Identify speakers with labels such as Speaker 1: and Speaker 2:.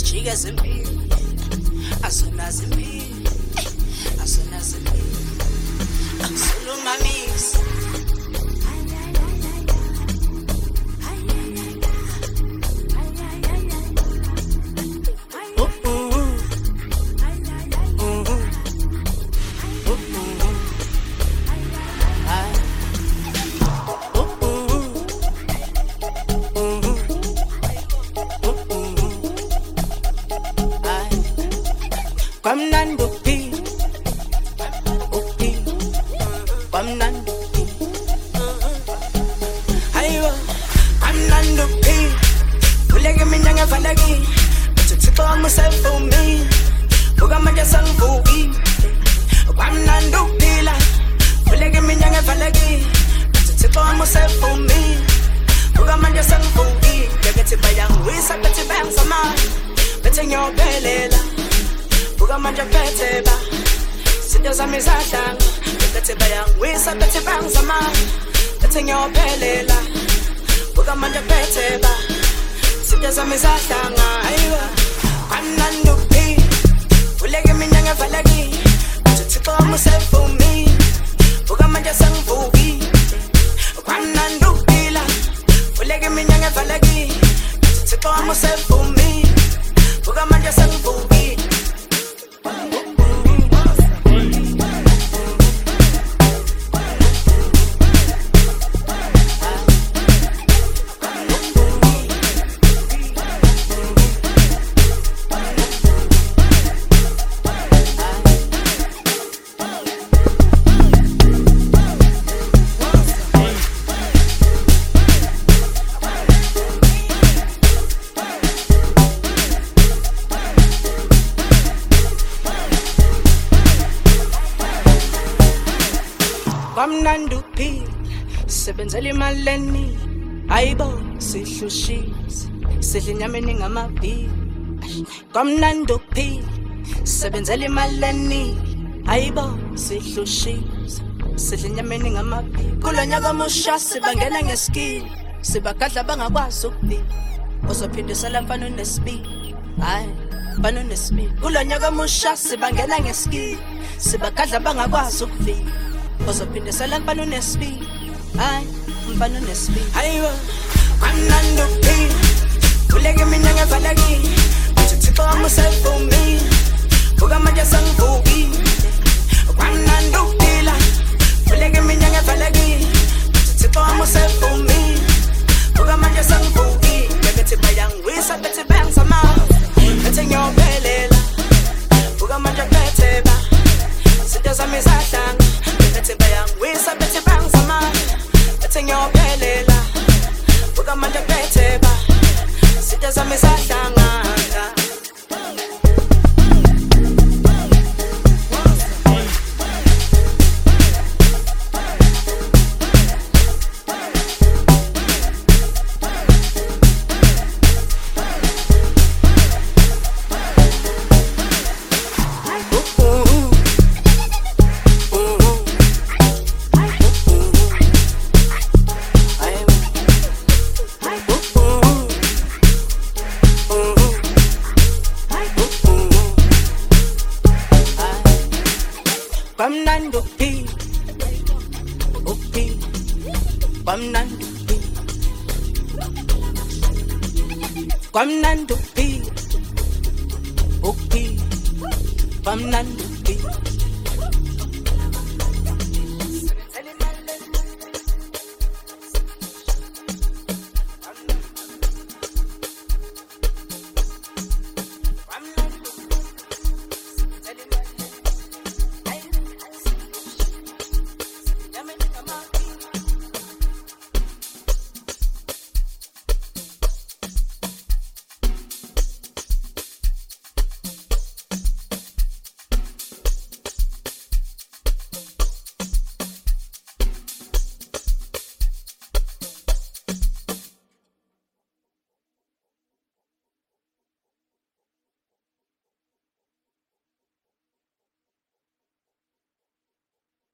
Speaker 1: Jika zimpilo asona zimpilo asona zimpilo akusulumamisa Kwamnando P, P, Kwamnando P. Ayo, Kwamnando P. Ulege minyanga falagi, tutsipa myself for me. Buga manja sanfugi. Kwamnando P la. Ulege minyanga falagi, tutsipa myself for me. Buga manja sanfugi. Gagati bayang wisa gati bayang sama. Betenyo belela. Buga manja peteba, sida zami zahlanga, peteba yang wisa peteba ngzama, petenya ophelela. Buga manja peteba, sida zami zahlanga, ayiwa. Kwamnando P, uleke minyanga falagi, tutsipa myself for me. Buga manja sanfugi, Kwamnando P la, uleke minyanga falagi, tutsipa myself for me. Buga manja sanfugi. Kwamnando P, sebenzela imaleni, ayibo sihlushise, sidla inyameni ngamabhi. Kwamnando P, sebenzela imaleni, ayibo sihlushise, sidla inyameni ngamabhi. Kulonyaka musha sibangena ngeskill, sibagadla bangakwazi ukuphila. Uzophindisela mfana unesibili, hayi mfana unesibili. Kulonyaka musha sibangena ngeskill, sibagadla bangakwazi ukuphila. Uzophindisela mfana unesibili, hayi mfana unesibili. Ayiwa, Kwamnando P, uleke minyanga falagi, tutsipa myself for me. Buga manja sanfugi, Kwamnando P la, uleke minyanga falagi, tutsipa myself for me. Buga manja sanfugi, gagati bayang wisa gati bayang sama, betenyo belela. Buga manja peteba, sida zami zahlanga. Peteba yang wisa peteba ngzama, betenyo belela. Buga manja peteba, sida zami zahlanga. Kwamnando P, P, Kwamnando P, Kwamnando P, P, Kwamnando P.